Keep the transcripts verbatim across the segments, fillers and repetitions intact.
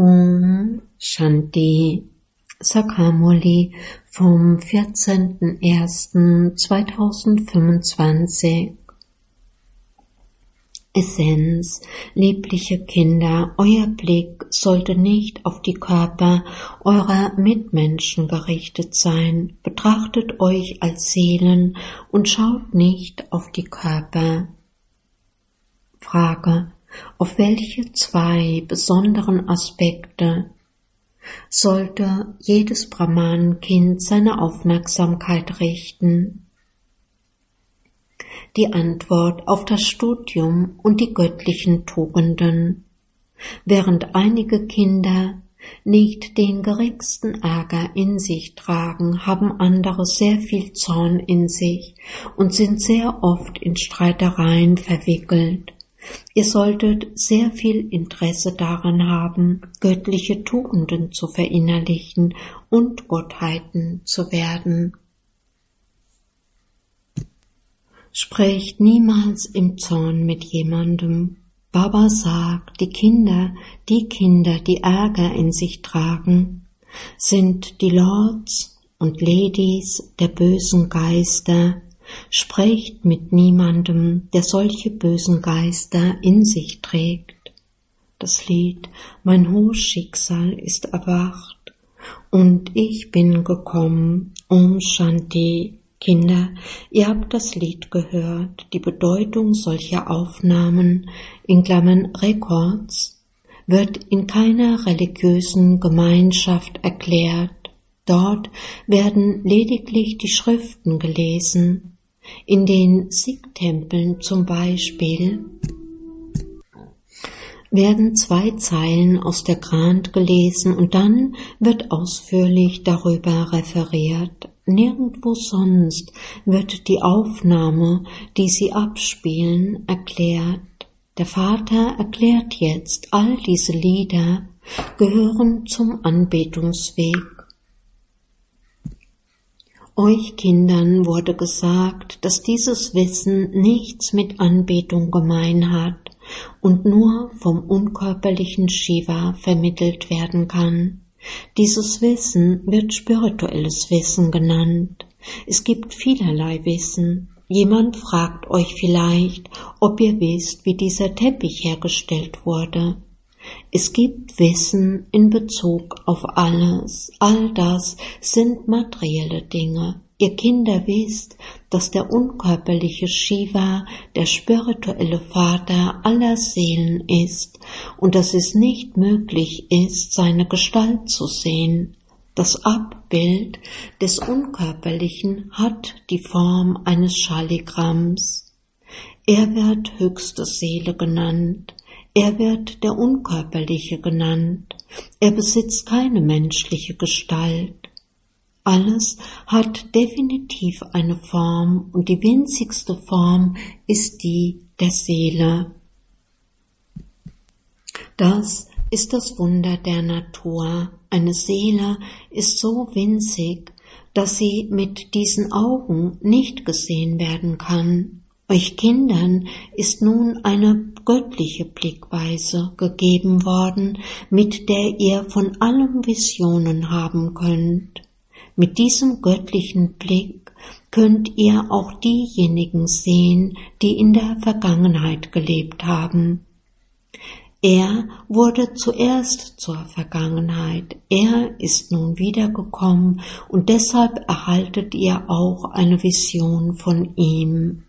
Om Shanti Sakamuli vom vierzehnten ersten zweitausendfünfundzwanzig. Essenz, liebliche Kinder, euer Blick sollte nicht auf die Körper eurer Mitmenschen gerichtet sein. Betrachtet euch als Seelen und schaut nicht auf die Körper. Frage: Auf welche zwei besonderen Aspekte sollte jedes Brahmanenkind seine Aufmerksamkeit richten? Die Antwort: auf das Studium und die göttlichen Tugenden. Während einige Kinder nicht den geringsten Ärger in sich tragen, haben andere sehr viel Zorn in sich und sind sehr oft in Streitereien verwickelt. Ihr solltet sehr viel Interesse daran haben, göttliche Tugenden zu verinnerlichen und Gottheiten zu werden. Sprecht niemals im Zorn mit jemandem. Baba sagt, die Kinder, die Kinder, die Ärger in sich tragen, sind die Lords und Ladies der bösen Geister. Sprecht mit niemandem, der solche bösen Geister in sich trägt. Das Lied Mein hohes Schicksal ist erwacht und ich bin gekommen. Om Shanti. Kinder, ihr habt das Lied gehört. Die Bedeutung solcher Aufnahmen, in Klammern Records, wird in keiner religiösen Gemeinschaft erklärt. Dort werden lediglich die Schriften gelesen. In den Sikh-Tempeln zum Beispiel werden zwei Zeilen aus der Granth gelesen und dann wird ausführlich darüber referiert. Nirgendwo sonst wird die Aufnahme, die sie abspielen, erklärt. Der Vater erklärt jetzt, all diese Lieder gehören zum Anbetungsweg. Euch Kindern wurde gesagt, dass dieses Wissen nichts mit Anbetung gemein hat und nur vom unkörperlichen Shiva vermittelt werden kann. Dieses Wissen wird spirituelles Wissen genannt. Es gibt vielerlei Wissen. Jemand fragt euch vielleicht, ob ihr wisst, wie dieser Teppich hergestellt wurde. Es gibt Wissen in Bezug auf alles. All das sind materielle Dinge. Ihr Kinder wisst, dass der unkörperliche Shiva der spirituelle Vater aller Seelen ist und dass es nicht möglich ist, seine Gestalt zu sehen. Das Abbild des Unkörperlichen hat die Form eines Shaligramms. Er wird höchste Seele genannt. Er wird der Unkörperliche genannt. Er besitzt keine menschliche Gestalt. Alles hat definitiv eine Form und die winzigste Form ist die der Seele. Das ist das Wunder der Natur. Eine Seele ist so winzig, dass sie mit diesen Augen nicht gesehen werden kann. Euch Kindern ist nun eine göttliche Blickweise gegeben worden, mit der ihr von allem Visionen haben könnt. Mit diesem göttlichen Blick könnt ihr auch diejenigen sehen, die in der Vergangenheit gelebt haben. Er wurde zuerst zur Vergangenheit, er ist nun wiedergekommen und deshalb erhaltet ihr auch eine Vision von ihm.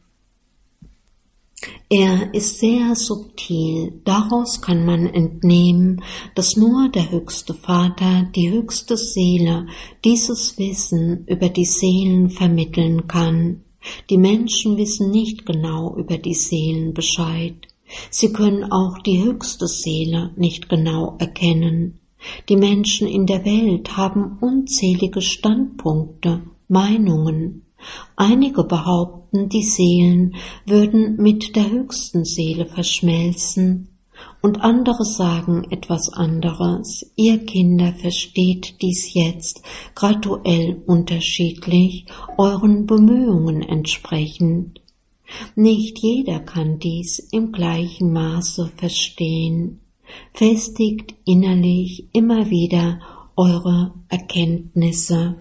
Er ist sehr subtil, daraus kann man entnehmen, dass nur der höchste Vater, die höchste Seele, dieses Wissen über die Seelen vermitteln kann. Die Menschen wissen nicht genau über die Seelen Bescheid. Sie können auch die höchste Seele nicht genau erkennen. Die Menschen in der Welt haben unzählige Standpunkte, Meinungen. Einige behaupten, die Seelen würden mit der höchsten Seele verschmelzen, und andere sagen etwas anderes. Ihr Kinder versteht dies jetzt graduell unterschiedlich, euren Bemühungen entsprechend. Nicht jeder kann dies im gleichen Maße verstehen. festigt innerlich immer wieder eure Erkenntnisse.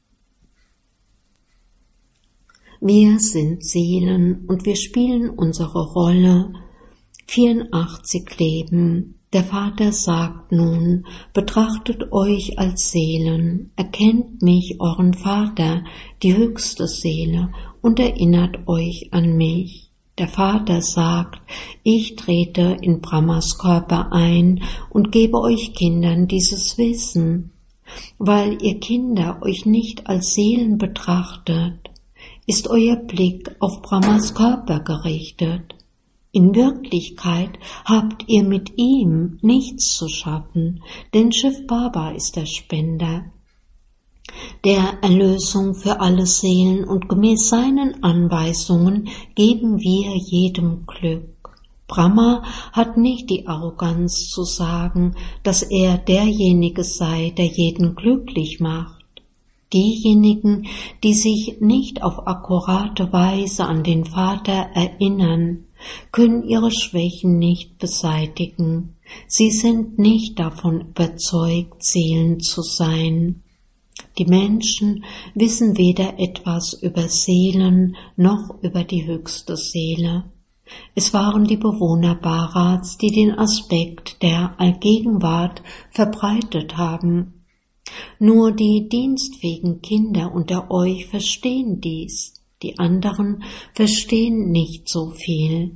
Wir sind Seelen und wir spielen unsere Rolle. vierundachtzig Leben. Der Vater sagt nun, betrachtet euch als Seelen, erkennt mich, euren Vater, die höchste Seele, und erinnert euch an mich. Der Vater sagt, ich trete in Brahmas Körper ein und gebe euch Kindern dieses Wissen. Weil ihr Kinder euch nicht als Seelen betrachtet, ist euer Blick auf Brahmas Körper gerichtet. In Wirklichkeit habt ihr mit ihm nichts zu schaffen, denn Shiv Baba ist der Spender der Erlösung für alle Seelen und gemäß seinen Anweisungen geben wir jedem Glück. Brahma hat nicht die Arroganz zu sagen, dass er derjenige sei, der jeden glücklich macht. Diejenigen, die sich nicht auf akkurate Weise an den Vater erinnern, können ihre Schwächen nicht beseitigen. Sie sind nicht davon überzeugt, Seelen zu sein. Die Menschen wissen weder etwas über Seelen noch über die höchste Seele. Es waren die Bewohner Bharats, die den Aspekt der Allgegenwart verbreitet haben. Nur die dienstfähigen Kinder unter euch verstehen dies. Die anderen verstehen nicht so viel.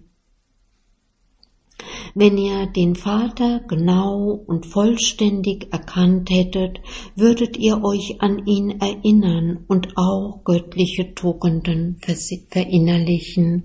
Wenn ihr den Vater genau und vollständig erkannt hättet, würdet ihr euch an ihn erinnern und auch göttliche Tugenden verinnerlichen.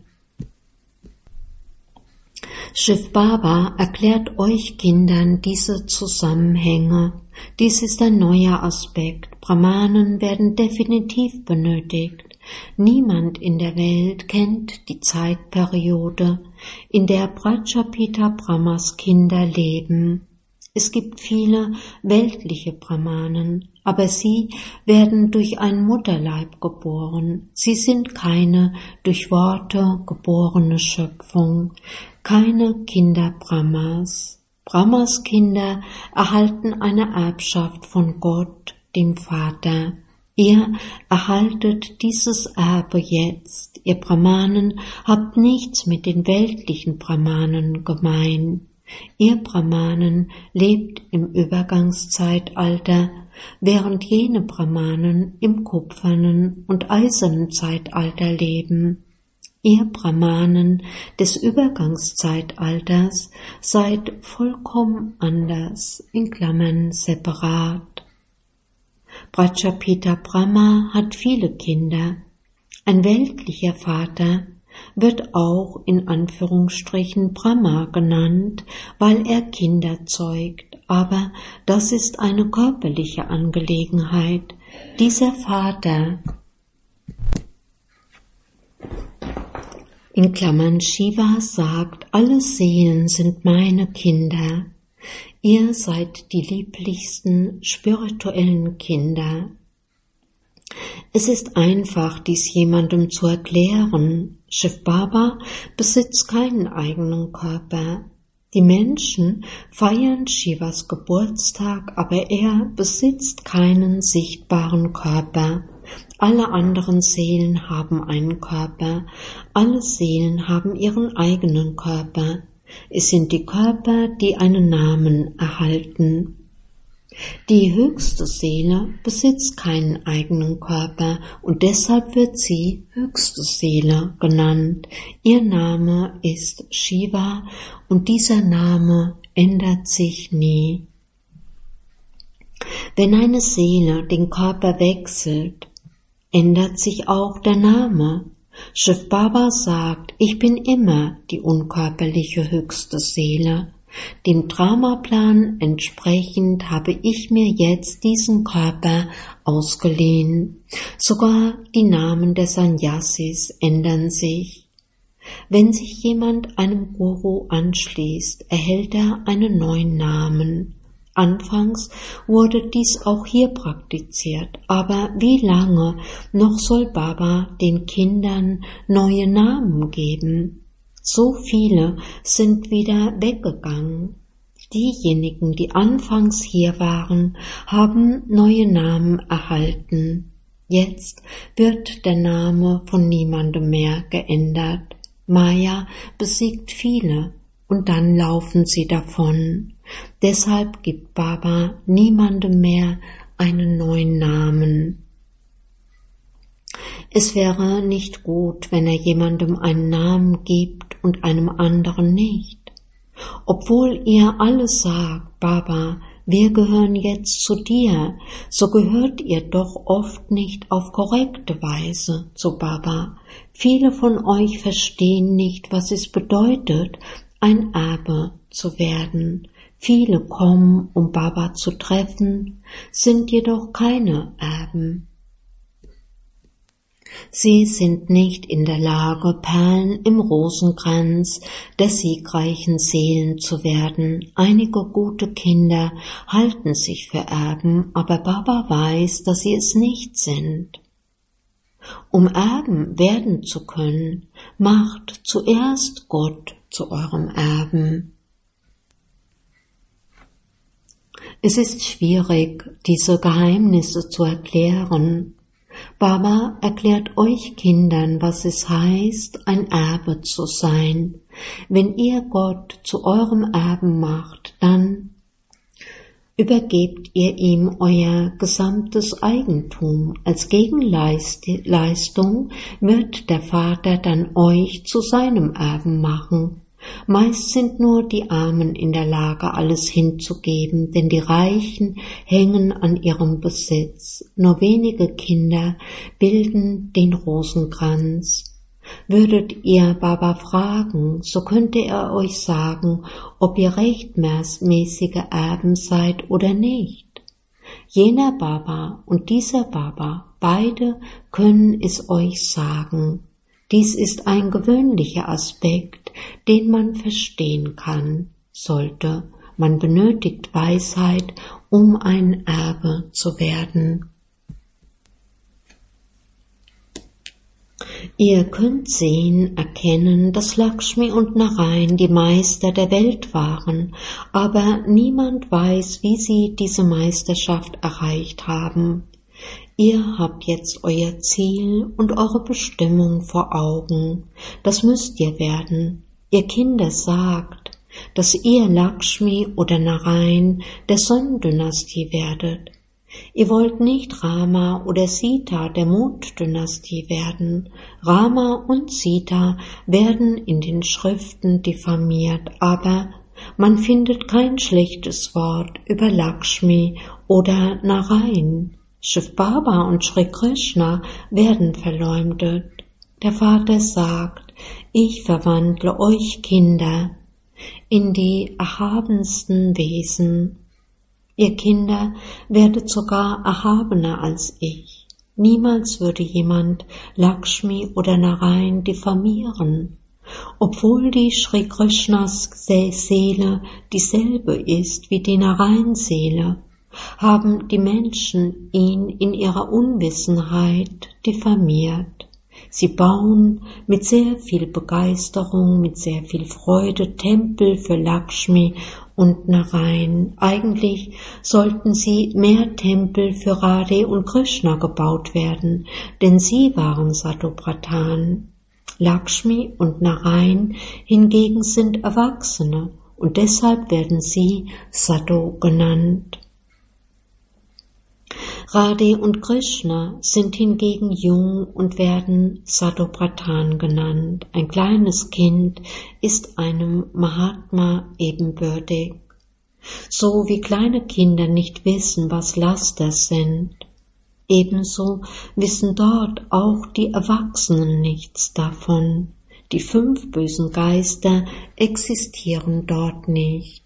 Shiv Baba erklärt euch Kindern diese Zusammenhänge. Dies ist ein neuer Aspekt. Brahmanen werden definitiv benötigt. Niemand in der Welt kennt die Zeitperiode, in der Prajapita Brahmas Kinder leben. Es gibt viele weltliche Brahmanen, aber sie werden durch einen Mutterleib geboren. Sie sind keine durch Worte geborene Schöpfung, keine Kinder Brahmas. Brahmas Kinder erhalten eine Erbschaft von Gott, dem Vater. Ihr erhaltet dieses Erbe jetzt. Ihr Brahmanen habt nichts mit den weltlichen Brahmanen gemein. Ihr Brahmanen lebt im Übergangszeitalter, während jene Brahmanen im kupfernen und eisernen Zeitalter leben. Ihr Brahmanen des Übergangszeitalters seid vollkommen anders, in Klammern separat. Prajapita Brahma hat viele Kinder. Ein weltlicher Vater wird auch in Anführungsstrichen Brahma genannt, weil er Kinder zeugt, aber das ist eine körperliche Angelegenheit. Dieser Vater, in Klammern Shiva, sagt, alle Seelen sind meine Kinder. Ihr seid die lieblichsten spirituellen Kinder. Es ist einfach, dies jemandem zu erklären. Shiv Baba besitzt keinen eigenen Körper. Die Menschen feiern Shivas Geburtstag, aber er besitzt keinen sichtbaren Körper. Alle anderen Seelen haben einen Körper. Alle Seelen haben ihren eigenen Körper. Es sind die Körper, die einen Namen erhalten. Die höchste Seele besitzt keinen eigenen Körper und deshalb wird sie höchste Seele genannt. Ihr Name ist Shiva und dieser Name ändert sich nie. Wenn eine Seele den Körper wechselt, ändert sich auch der Name. Shiv Baba sagt, ich bin immer die unkörperliche höchste Seele. Dem Dramaplan entsprechend habe ich mir jetzt diesen Körper ausgeliehen. Sogar die Namen der Sannyasis ändern sich. Wenn sich jemand einem Guru anschließt, erhält er einen neuen Namen. Anfangs wurde dies auch hier praktiziert, aber wie lange noch soll Baba den Kindern neue Namen geben? So viele sind wieder weggegangen. Diejenigen, die anfangs hier waren, haben neue Namen erhalten. Jetzt wird der Name von niemandem mehr geändert. Maya besiegt viele und dann laufen sie davon. Deshalb gibt Baba niemandem mehr einen neuen Namen. Es wäre nicht gut, wenn er jemandem einen Namen gibt und einem anderen nicht. Obwohl ihr alle sagt, Baba, wir gehören jetzt zu dir, so gehört ihr doch oft nicht auf korrekte Weise zu Baba. Viele von euch verstehen nicht, was es bedeutet, ein Erbe zu werden. Viele kommen, um Baba zu treffen, sind jedoch keine Erben. Sie sind nicht in der Lage, Perlen im Rosenkranz der siegreichen Seelen zu werden. Einige gute Kinder halten sich für Erben, aber Baba weiß, dass sie es nicht sind. Um Erben werden zu können, macht zuerst Gott zu eurem Erben. Es ist schwierig, diese Geheimnisse zu erklären. Baba erklärt euch Kindern, was es heißt, ein Erbe zu sein. Wenn ihr Gott zu eurem Erben macht, dann übergebt ihr ihm euer gesamtes Eigentum. Als Gegenleistung wird der Vater dann euch zu seinem Erben machen. Meist sind nur die Armen in der Lage, alles hinzugeben, denn die Reichen hängen an ihrem Besitz. Nur wenige Kinder bilden den Rosenkranz. Würdet ihr Baba fragen, so könnte er euch sagen, ob ihr rechtmäßige Erben seid oder nicht. Jener Baba und dieser Baba, beide können es euch sagen. Dies ist ein gewöhnlicher Aspekt, den man verstehen kann, sollte. Man benötigt Weisheit, um ein Erbe zu werden. Ihr könnt sehen, erkennen, dass Lakshmi und Narayan die Meister der Welt waren, aber niemand weiß, wie sie diese Meisterschaft erreicht haben. Ihr habt jetzt euer Ziel und eure Bestimmung vor Augen. Das müsst ihr werden. Ihr Kinder sagt, dass ihr Lakshmi oder Narayan der Sonnendynastie werdet. Ihr wollt nicht Rama oder Sita der Monddynastie werden. Rama und Sita werden in den Schriften diffamiert, aber man findet kein schlechtes Wort über Lakshmi oder Narayan. Shiv Baba und Shri Krishna werden verleumdet. Der Vater sagt, ich verwandle euch Kinder in die erhabensten Wesen. Ihr Kinder werdet sogar erhabener als ich. Niemals würde jemand Lakshmi oder Narayan diffamieren. Obwohl die Shri Krishnas Seele dieselbe ist wie die Narayan-Seele, haben die Menschen ihn in ihrer Unwissenheit diffamiert. Sie bauen mit sehr viel Begeisterung, mit sehr viel Freude Tempel für Lakshmi und Narayan. Eigentlich sollten sie mehr Tempel für Radhe und Krishna gebaut werden, denn sie waren Satopradhan. Lakshmi und Narayan hingegen sind Erwachsene und deshalb werden sie Sato genannt. Radhe und Krishna sind hingegen jung und werden Satopradhan genannt. Ein kleines Kind ist einem Mahatma ebenbürtig. So wie kleine Kinder nicht wissen, was Laster sind, ebenso wissen dort auch die Erwachsenen nichts davon. Die fünf bösen Geister existieren dort nicht.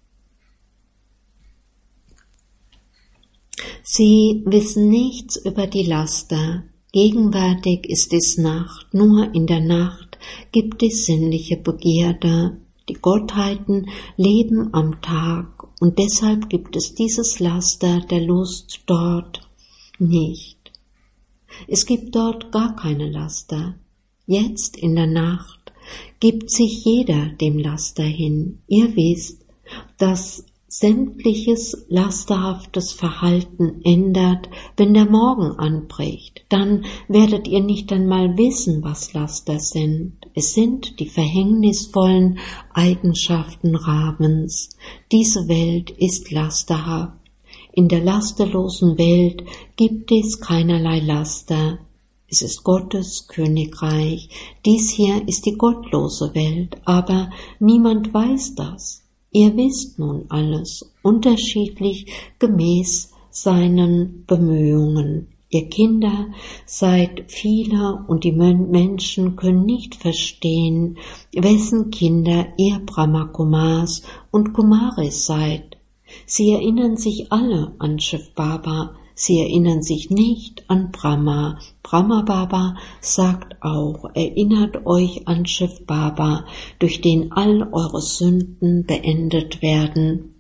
Sie wissen nichts über die Laster. Gegenwärtig ist es Nacht, nur in der Nacht gibt es sinnliche Begierde. Die Gottheiten leben am Tag und deshalb gibt es dieses Laster der Lust dort nicht. Es gibt dort gar keine Laster. Jetzt in der Nacht gibt sich jeder dem Laster hin. Ihr wisst, das sämtliches lasterhaftes Verhalten ändert, wenn der Morgen anbricht. Dann werdet ihr nicht einmal wissen, was Laster sind. Es sind die verhängnisvollen Eigenschaften Rahmens. Diese Welt ist lasterhaft. In der lasterlosen Welt gibt es keinerlei Laster. Es ist Gottes Königreich. Dies hier ist die gottlose Welt, aber niemand weiß das. Ihr wisst nun alles, unterschiedlich gemäß seinen Bemühungen. Ihr Kinder seid viele und die Menschen können nicht verstehen, wessen Kinder ihr Brahma Kumars und Kumaris seid. Sie erinnern sich alle an Shiv Baba, sie erinnern sich nicht an Brahma. Brahma Baba sagt auch, erinnert euch an Shiv Baba, durch den all eure Sünden beendet werden.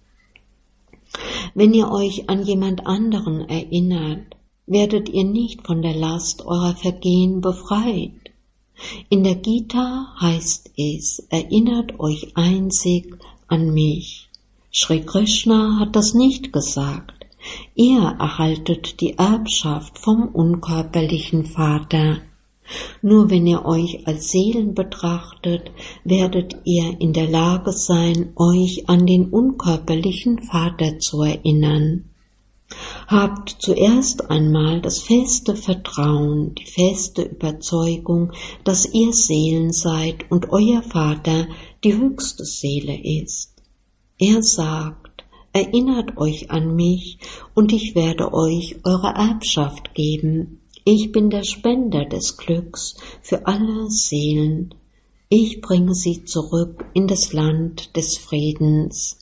Wenn ihr euch an jemand anderen erinnert, werdet ihr nicht von der Last eurer Vergehen befreit. In der Gita heißt es, erinnert euch einzig an mich. Shri Krishna hat das nicht gesagt. Ihr erhaltet die Erbschaft vom unkörperlichen Vater. Nur wenn ihr euch als Seelen betrachtet, werdet ihr in der Lage sein, euch an den unkörperlichen Vater zu erinnern. Habt zuerst einmal das feste Vertrauen, die feste Überzeugung, dass ihr Seelen seid und euer Vater die höchste Seele ist. Er sagt, erinnert euch an mich und ich werde euch eure Erbschaft geben. Ich bin der Spender des Glücks für alle Seelen. Ich bringe sie zurück in das Land des Friedens.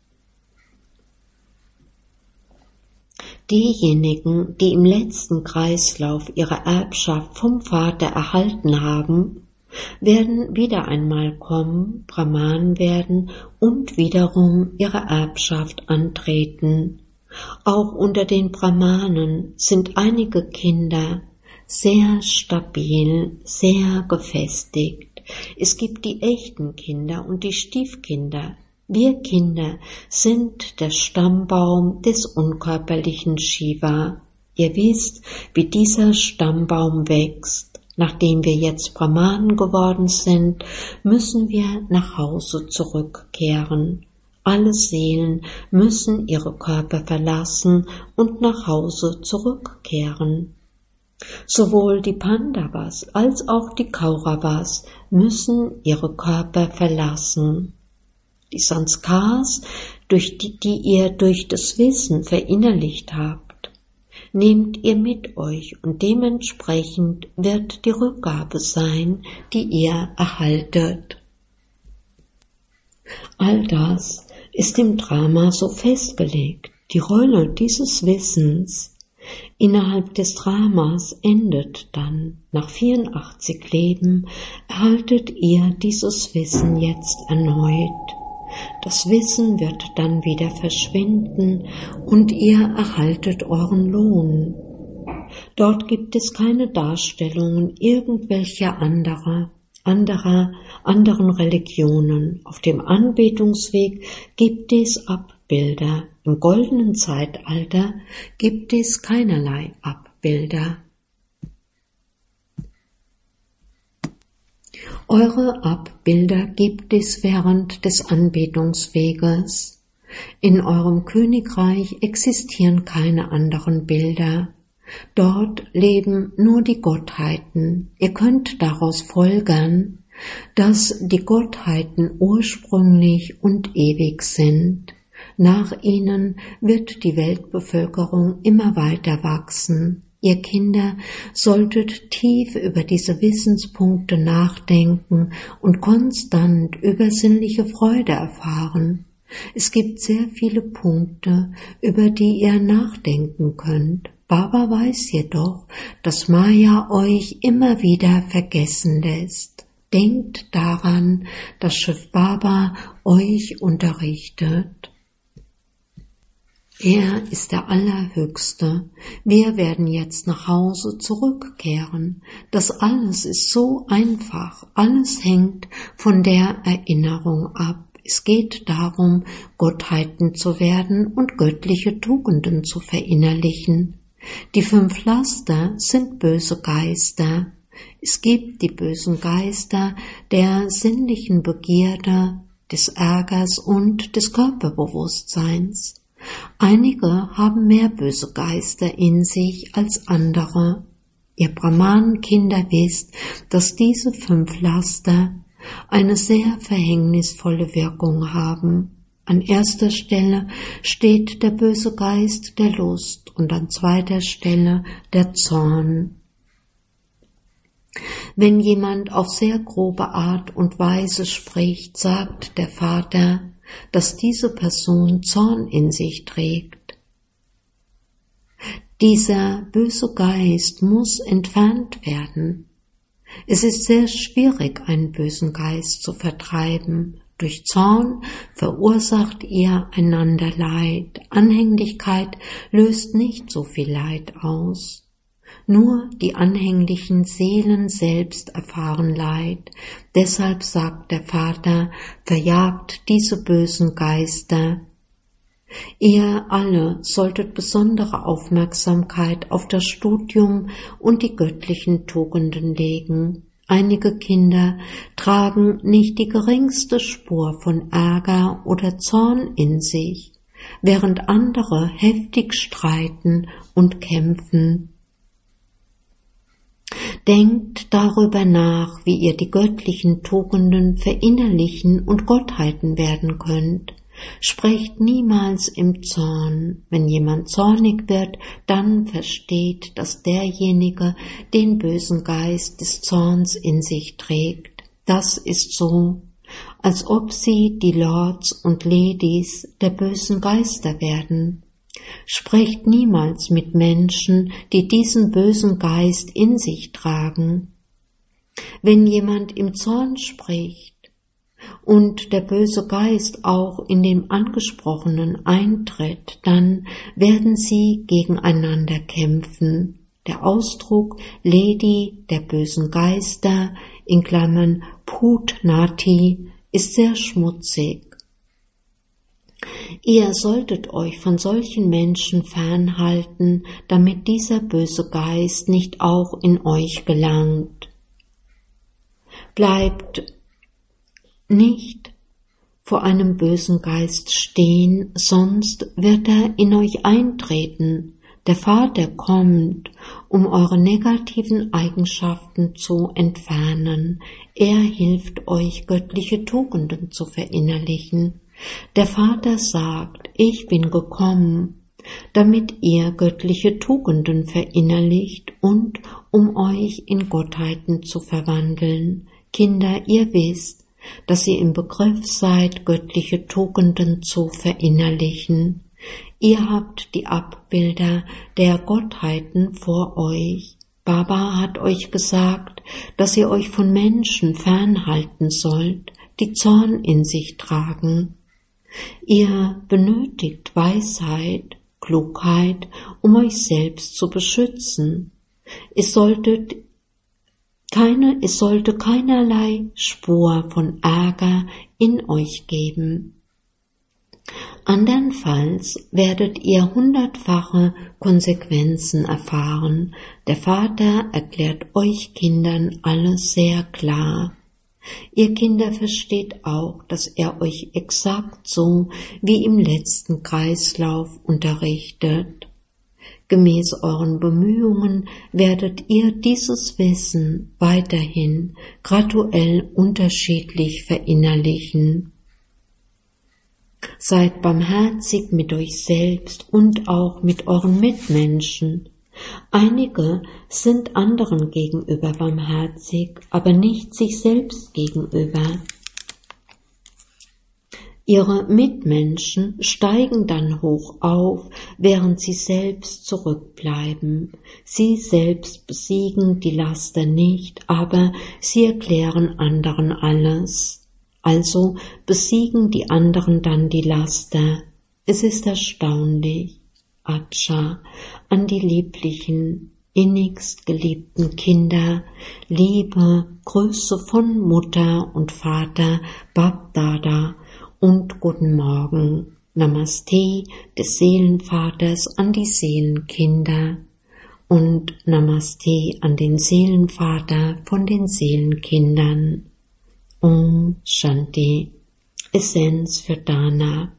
Diejenigen, die im letzten Kreislauf ihre Erbschaft vom Vater erhalten haben, werden wieder einmal kommen, Brahman werden und wiederum ihre Erbschaft antreten. Auch unter den Brahmanen sind einige Kinder sehr stabil, sehr gefestigt. Es gibt die echten Kinder und die Stiefkinder. Wir Kinder sind der Stammbaum des unkörperlichen Shiva. Ihr wisst, wie dieser Stammbaum wächst. Nachdem wir jetzt Brahmanen geworden sind, müssen wir nach Hause zurückkehren. Alle Seelen müssen ihre Körper verlassen und nach Hause zurückkehren. Sowohl die Pandavas als auch die Kauravas müssen ihre Körper verlassen. Die Sanskars, durch die, die ihr durch das Wissen verinnerlicht habt, nehmt ihr mit euch und dementsprechend wird die Rückgabe sein, die ihr erhaltet. All das ist im Drama so festgelegt. Die Rolle dieses Wissens innerhalb des Dramas endet dann. Nach vierundachtzig Leben erhaltet ihr dieses Wissen jetzt erneut. Das Wissen wird dann wieder verschwinden und ihr erhaltet euren Lohn. Dort gibt es keine Darstellungen irgendwelcher anderer, anderer, anderen Religionen. Auf dem Anbetungsweg gibt es Abbilder. Im goldenen Zeitalter gibt es keinerlei Abbilder. Eure Abbilder gibt es während des Anbetungsweges. In eurem Königreich existieren keine anderen Bilder. Dort leben nur die Gottheiten. Ihr könnt daraus folgern, dass die Gottheiten ursprünglich und ewig sind. Nach ihnen wird die Weltbevölkerung immer weiter wachsen. Ihr Kinder solltet tief über diese Wissenspunkte nachdenken und konstant übersinnliche Freude erfahren. Es gibt sehr viele Punkte, über die ihr nachdenken könnt. Baba weiß jedoch, dass Maya euch immer wieder vergessen lässt. Denkt daran, dass Shiv Baba euch unterrichtet. Er ist der Allerhöchste. Wir werden jetzt nach Hause zurückkehren. Das alles ist so einfach. Alles hängt von der Erinnerung ab. Es geht darum, Gottheiten zu werden und göttliche Tugenden zu verinnerlichen. Die fünf Laster sind böse Geister. Es gibt die bösen Geister der sinnlichen Begierde, des Ärgers und des Körperbewusstseins. Einige haben mehr böse Geister in sich als andere. Ihr Brahman-Kinder wisst, dass diese fünf Laster eine sehr verhängnisvolle Wirkung haben. An erster Stelle steht der böse Geist der Lust und an zweiter Stelle der Zorn. Wenn jemand auf sehr grobe Art und Weise spricht, sagt der Vater, dass diese Person Zorn in sich trägt. Dieser böse Geist muss entfernt werden. Es ist sehr schwierig, einen bösen Geist zu vertreiben. Durch Zorn verursacht ihr einander Leid. Anhänglichkeit löst nicht so viel Leid aus. Nur die anhänglichen Seelen selbst erfahren Leid. Deshalb sagt der Vater, verjagt diese bösen Geister. Ihr alle solltet besondere Aufmerksamkeit auf das Studium und die göttlichen Tugenden legen. Einige Kinder tragen nicht die geringste Spur von Ärger oder Zorn in sich, während andere heftig streiten und kämpfen. Denkt darüber nach, wie ihr die göttlichen Tugenden verinnerlichen und Gottheiten werden könnt. Sprecht niemals im Zorn. Wenn jemand zornig wird, dann versteht, dass derjenige den bösen Geist des Zorns in sich trägt. Das ist so, als ob sie die Lords und Ladies der bösen Geister werden. Sprecht niemals mit Menschen, die diesen bösen Geist in sich tragen. Wenn jemand im Zorn spricht und der böse Geist auch in dem Angesprochenen eintritt, dann werden sie gegeneinander kämpfen. Der Ausdruck Lady der bösen Geister in Klammern Putnati ist sehr schmutzig. Ihr solltet euch von solchen Menschen fernhalten, damit dieser böse Geist nicht auch in euch gelangt. Bleibt nicht vor einem bösen Geist stehen, sonst wird er in euch eintreten. Der Vater kommt, um eure negativen Eigenschaften zu entfernen. Er hilft euch, göttliche Tugenden zu verinnerlichen. Der Vater sagt, ich bin gekommen, damit ihr göttliche Tugenden verinnerlicht und um euch in Gottheiten zu verwandeln. Kinder, ihr wisst, dass ihr im Begriff seid, göttliche Tugenden zu verinnerlichen. Ihr habt die Abbilder der Gottheiten vor euch. Baba hat euch gesagt, dass ihr euch von Menschen fernhalten sollt, die Zorn in sich tragen. Ihr benötigt Weisheit, Klugheit, um euch selbst zu beschützen. Es solltet keine, es sollte keinerlei Spur von Ärger in euch geben. Andernfalls werdet ihr hundertfache Konsequenzen erfahren. Der Vater erklärt euch Kindern alles sehr klar. Ihr Kinder versteht auch, dass er euch exakt so wie im letzten Kreislauf unterrichtet. Gemäß euren Bemühungen werdet ihr dieses Wissen weiterhin graduell unterschiedlich verinnerlichen. Seid barmherzig mit euch selbst und auch mit euren Mitmenschen. Einige sind anderen gegenüber barmherzig, aber nicht sich selbst gegenüber. Ihre Mitmenschen steigen dann hoch auf, während sie selbst zurückbleiben. Sie selbst besiegen die Laster nicht, aber sie erklären anderen alles. Also besiegen die anderen dann die Laster. Es ist erstaunlich. Acha, an die lieblichen, innigst geliebten Kinder, Liebe, Grüße von Mutter und Vater Bab Dada und guten Morgen. Namaste des Seelenvaters an die Seelenkinder und Namaste an den Seelenvater von den Seelenkindern. Om Shanti. Essenz für Dana.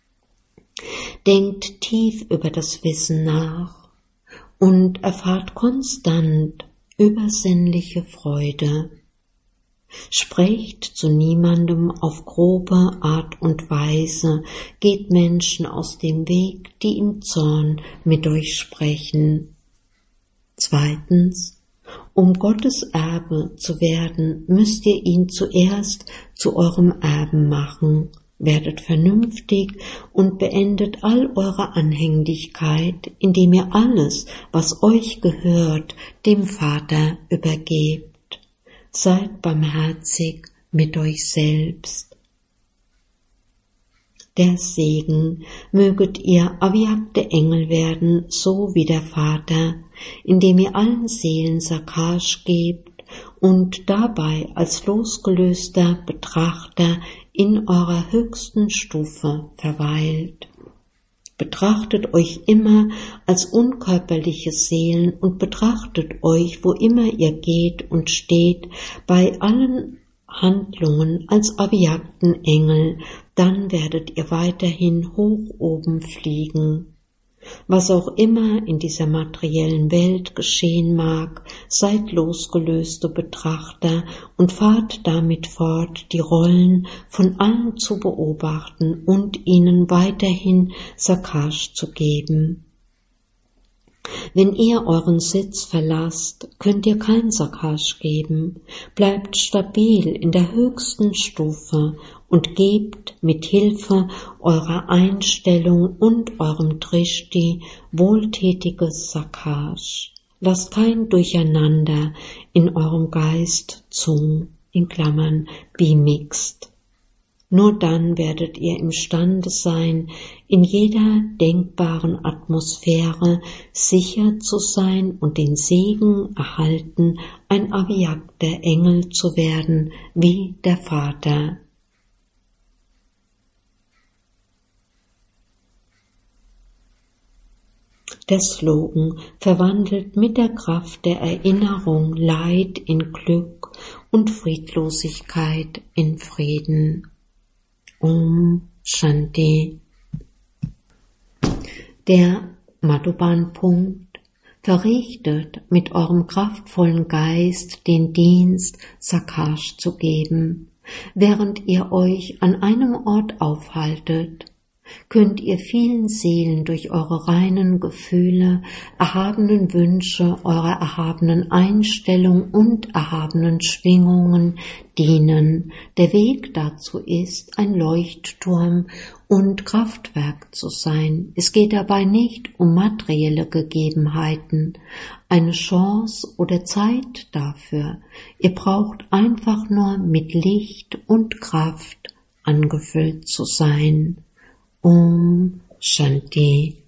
Denkt tief über das Wissen nach und erfahrt konstant übersinnliche Freude. Sprecht zu niemandem auf grobe Art und Weise, geht Menschen aus dem Weg, die im Zorn mit euch sprechen. Zweitens, um Gottes Erbe zu werden, müsst ihr ihn zuerst zu eurem Erben machen. Werdet vernünftig und beendet all eure Anhänglichkeit, indem ihr alles, was euch gehört, dem Vater übergebt. Seid barmherzig mit euch selbst. Der Segen, möget ihr avyakte Engel werden, so wie der Vater, indem ihr allen Seelen Sakash gebt und dabei als losgelöster Betrachter in eurer höchsten Stufe verweilt. Betrachtet euch immer als unkörperliche Seelen und betrachtet euch, wo immer ihr geht und steht, bei allen Handlungen als avyakten Engel, dann werdet ihr weiterhin hoch oben fliegen. Was auch immer in dieser materiellen Welt geschehen mag, seid losgelöste Betrachter und fahrt damit fort, die Rollen von allen zu beobachten und ihnen weiterhin Sakash zu geben. Wenn ihr euren Sitz verlasst, könnt ihr kein Sakash geben. Bleibt stabil in der höchsten Stufe und gebt mit Hilfe eurer Einstellung und eurem Drishti wohltätiges Sakash. Lasst kein Durcheinander in eurem Geist zu, in Klammern bemixed. Nur dann werdet ihr imstande sein, in jeder denkbaren Atmosphäre sicher zu sein und den Segen erhalten, ein avyakter Engel zu werden, wie der Vater. Der Slogan verwandelt mit der Kraft der Erinnerung Leid in Glück und Friedlosigkeit in Frieden. Om Shanti. Der Madhuban-Punkt verrichtet mit eurem kraftvollen Geist den Dienst, Sakash zu geben. Während ihr euch an einem Ort aufhaltet, könnt ihr vielen Seelen durch eure reinen Gefühle, erhabenen Wünsche, eurer erhabenen Einstellung und erhabenen Schwingungen dienen. Der Weg dazu ist, ein Leuchtturm und Kraftwerk zu sein. Es geht dabei nicht um materielle Gegebenheiten, eine Chance oder Zeit dafür. Ihr braucht einfach nur mit Licht und Kraft angefüllt zu sein. Om Shanti.